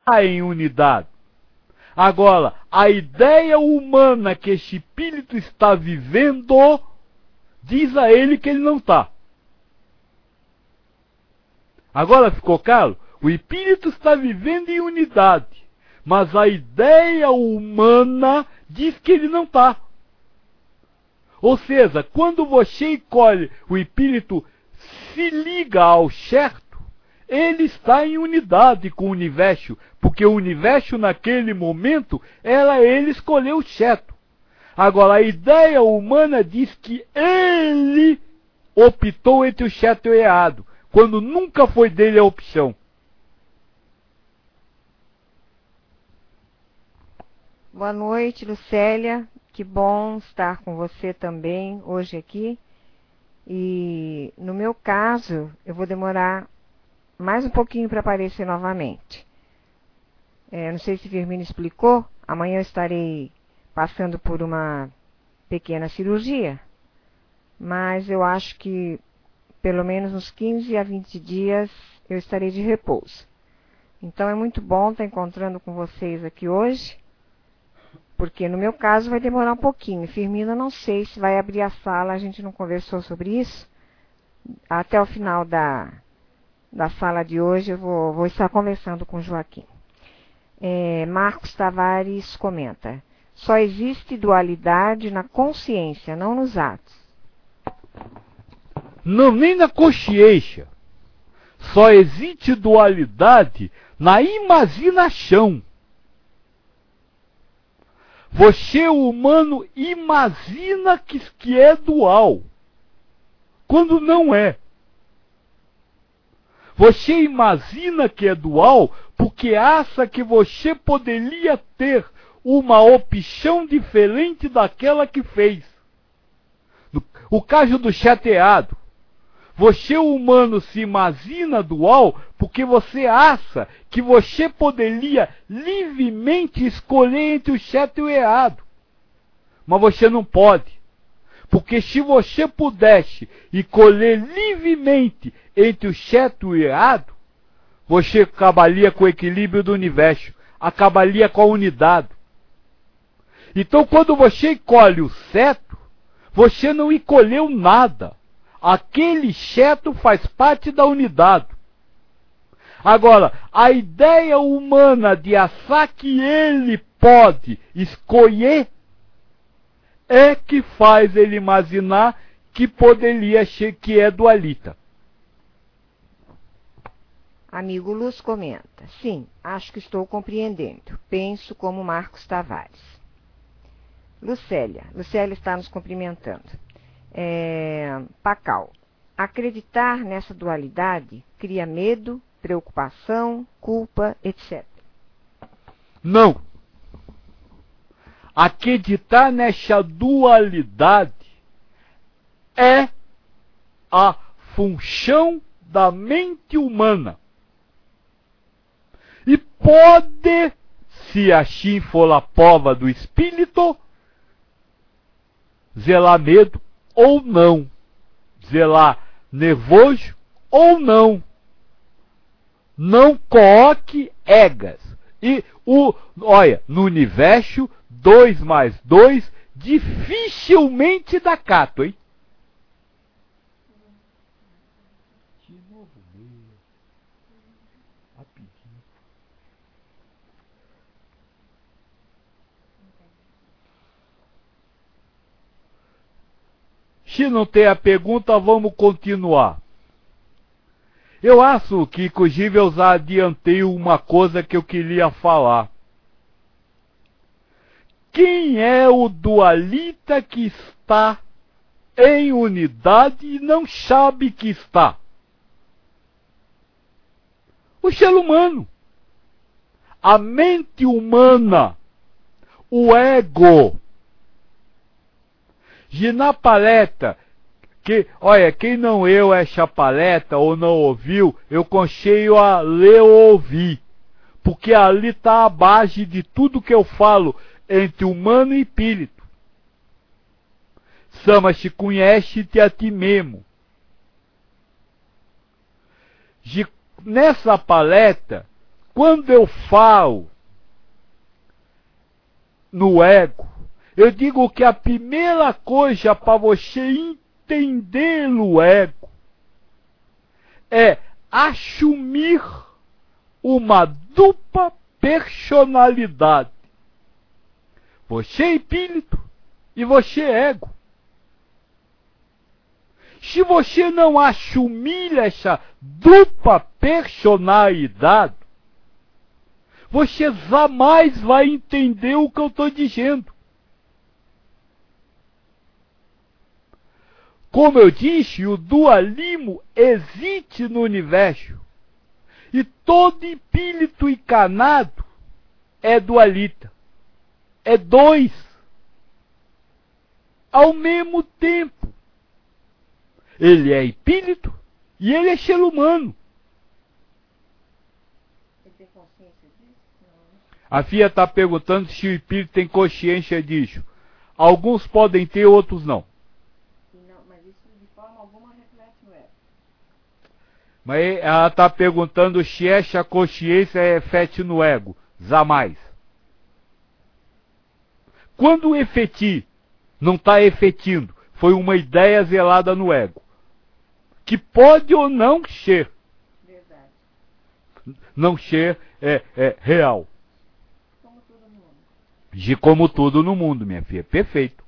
em unidade. Agora, a ideia humana que este espírito está vivendo, diz a ele que ele não está. Agora ficou claro? O espírito está vivendo em unidade, mas a ideia humana diz que ele não está. Ou seja, quando você escolhe o espírito se liga ao certo, ele está em unidade com o universo, porque o universo naquele momento era ele escolheu o certo. Agora a ideia humana diz que ele optou entre o certo e o errado, quando nunca foi dele a opção. Boa noite, Lucélia. Que bom estar com você também hoje aqui. E no meu caso, eu vou demorar mais um pouquinho para aparecer novamente. Não sei se Firmino explicou, amanhã eu estarei passando por uma pequena cirurgia, mas eu acho que pelo menos uns 15 a 20 dias eu estarei de repouso. Então é muito bom estar encontrando com vocês aqui hoje, porque no meu caso vai demorar um pouquinho. Firmino, não sei se vai abrir a sala, a gente não conversou sobre isso. Até o final da sala de hoje eu vou estar conversando com o Joaquim. Marcos Tavares comenta: só existe dualidade na consciência, não nos atos. Não, nem na consciência. Só existe dualidade na imaginação. Você, o humano, imagina que é dual, quando não é. Você imagina que é dual porque acha que você poderia ter uma opção diferente daquela que fez. O caso do chateado. Você, o humano, se imagina dual porque você acha que você poderia livremente escolher entre o certo e o errado. Mas você não pode. Porque se você pudesse escolher livremente entre o certo e o errado, você acabaria com o equilíbrio do universo, acabaria com a unidade. Então, quando você escolhe o certo, você não escolheu nada. Aquele certo faz parte da unidade. Agora, a ideia humana de achar que ele pode escolher é que faz ele imaginar que poderia ser que é dualita. Amigo Luz comenta: sim, acho que estou compreendendo. Penso como Marcos Tavares. Lucélia está nos cumprimentando. Pacal: acreditar nessa dualidade cria medo, preocupação, culpa, etc. Não. Acreditar nessa dualidade é a função da mente humana. E pode, se assim for a prova do espírito, zelar medo ou não, zelar nervoso ou não. Não coloque egas. E olha, no universo, 2 mais 2 dificilmente dá cato, hein? De novo meio. Rapidinho. Se não tem a pergunta, vamos continuar. Eu acho que, inclusive, eu já adiantei uma coisa que eu queria falar. Quem é o dualita que está em unidade e não sabe que está? O ser humano. A mente humana. O ego. E na palestra, olha, quem não leu essa palestra ou não ouviu, eu aconselho a ler ou ouvir. Porque ali está a base de tudo que eu falo entre humano e espírito. Chama-se conhece-te a ti mesmo. Nessa palestra, quando eu falo no ego, eu digo que a primeira coisa para você entender o ego é assumir uma dupla personalidade. Você é espírito e você é ego. Se você não assumir essa dupla personalidade, você jamais vai entender o que eu estou dizendo. Como eu disse, o dualismo existe no universo. E todo espírito encarnado é dualita. É dois. Ao mesmo tempo. Ele é espírito e ele é ser humano. Ele tem consciência disso? Não. A Fia está perguntando se o espírito tem consciência disso. Alguns podem ter, outros não. Não, mas isso de forma alguma reflete no ego. Mas ela está perguntando se essa consciência reflete no ego. Jamais. Quando o efetir não está efetindo, foi uma ideia zelada no ego. Que pode ou não ser. Verdade. Não ser é real. Como tudo no mundo. De como tudo no mundo, minha filha. Perfeito.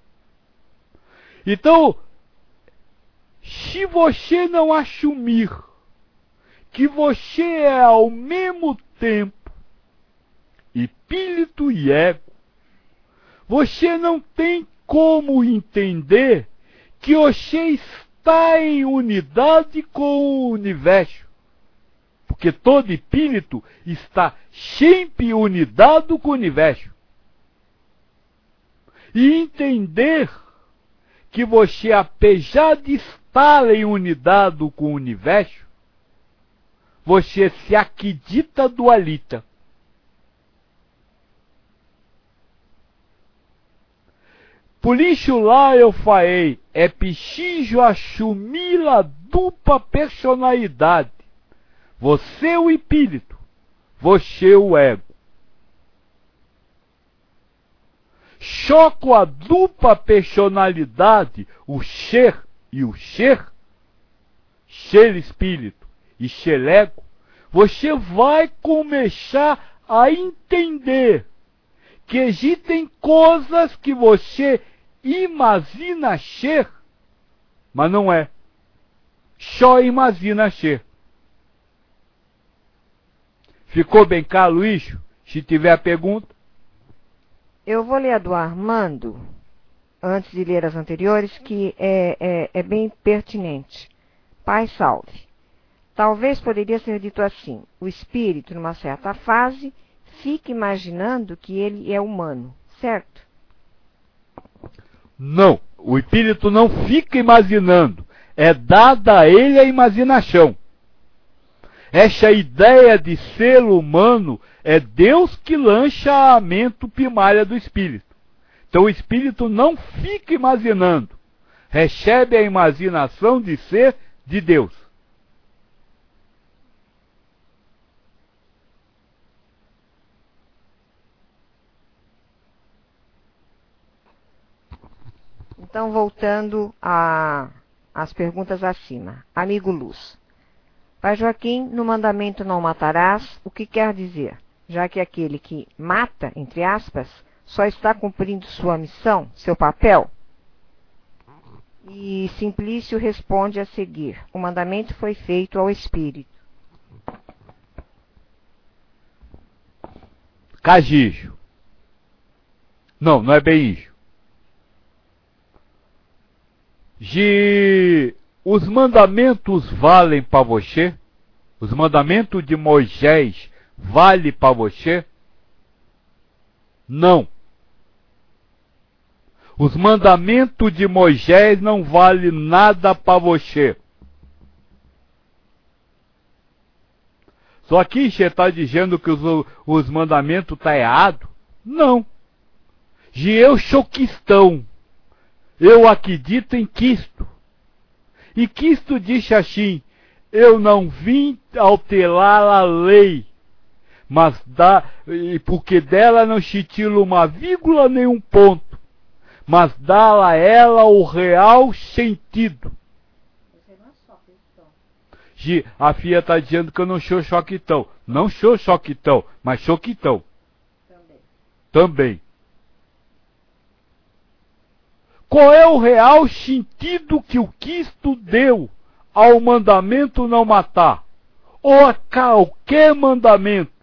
Então, se você não assumir que você é ao mesmo tempo espírito e ego, você não tem como entender que você está em unidade com o universo. Porque todo espírito está sempre unidado com o universo. E entender que você, apesar de estar em unidade com o universo, você se acredita dualita. Por isso lá eu falei, é preciso assumir a dupla personalidade. Você é o espírito, você é o ego. Só com a dupla personalidade, o ser e o ser espírito e ser ego, você vai começar a entender que existem coisas que você imagina ser, mas não é. Só imagina ser. Ficou bem claro isso? Se tiver pergunta. Eu vou ler a do Armando, antes de ler as anteriores, que é bem pertinente. Pai salve. Talvez poderia ser dito assim: o espírito, numa certa fase, fica imaginando que ele é humano, certo? Não, o espírito não fica imaginando. É dada a ele a imaginação. Essa ideia de ser humano é Deus que lança a mente primária do espírito. Então o espírito não fica imaginando. Recebe a imaginação de ser de Deus. Então, voltando às perguntas acima. Amigo Luz. Pai Joaquim, no mandamento não matarás, o que quer dizer? Já que aquele que mata, entre aspas, só está cumprindo sua missão, seu papel? E Simplício responde a seguir: o mandamento foi feito ao espírito. Cagijo. Não, não é bem isso. Os mandamentos valem para você? Os mandamentos de Moisés valem para você? Não. Os mandamentos de Moisés não valem nada para você. Só que você está dizendo que os mandamentos estão errados? Não. Se eu sou cristão, eu acredito em Cristo. E Cristo disse assim: eu não vim alterar a lei, mas e porque dela não se tira uma vírgula nem um ponto, mas dá a ela o real sentido. A Fia está dizendo que eu não sou choquitão. Não sou choquitão, mas choquitão. Também. Qual é o real sentido que o Cristo deu ao mandamento não matar? Ou a qualquer mandamento?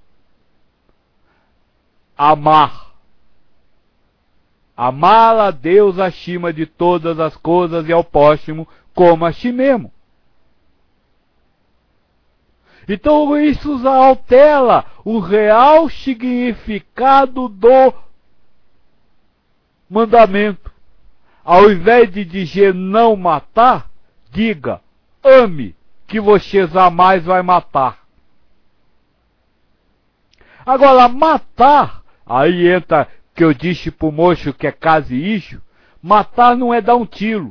Amar. Amar a Deus acima de todas as coisas e ao próximo como a si mesmo. Então isso altera o real significado do mandamento. Ao invés de dizer não matar, diga ame, que você jamais vai matar. Agora, matar, aí entra que eu disse pro moço que é case isso, matar não é dar um tiro.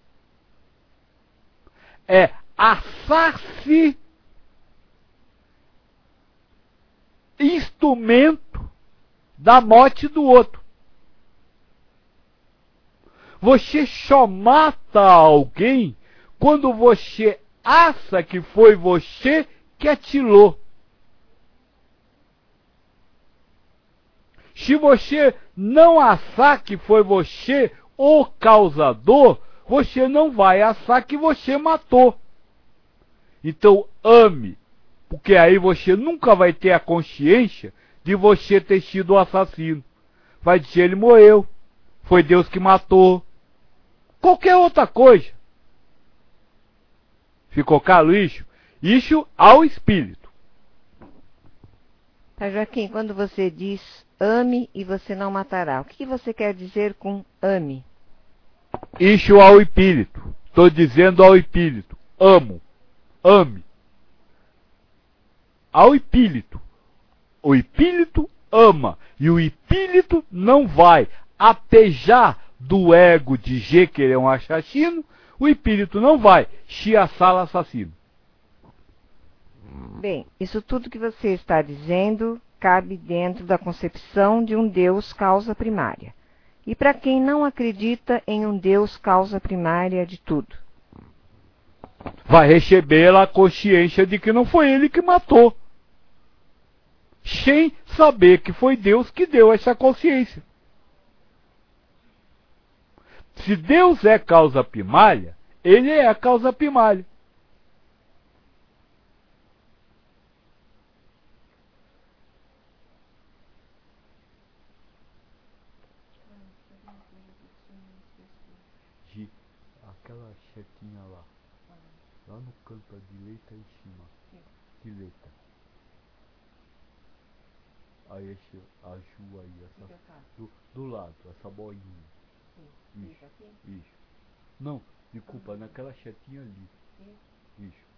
É assar-se instrumento da morte do outro. Você só mata alguém quando você acha que foi você que atirou. Se você não achar que foi você o causador, você não vai achar que você matou. Então ame, porque aí você nunca vai ter a consciência de você ter sido o assassino. Vai dizer, ele morreu, foi Deus que matou. Qualquer outra coisa. Ficou claro isso? Isso ao espírito. Pai Joaquim, quando você diz ame e você não matará, o que você quer dizer com ame? Isso ao espírito. Estou dizendo ao espírito. Amo. Ame. Ao espírito. O espírito ama. E o espírito não vai, apesar do ego dizer que ele é um assassino, o espírito não vai se assar assassino. Bem, isso tudo que você está dizendo cabe dentro da concepção de um Deus causa primária. E para quem não acredita em um Deus causa primária de tudo? Vai receber a consciência de que não foi ele que matou. Sem saber que foi Deus que deu essa consciência. Se Deus é causa primária, ele é a causa primária. Aquela chetinha lá no canto à direita em cima, direita. Aí esse azul aí, do lado, essa bolinha. Isso, isso. Não, desculpa, naquela chetinha ali. Isso.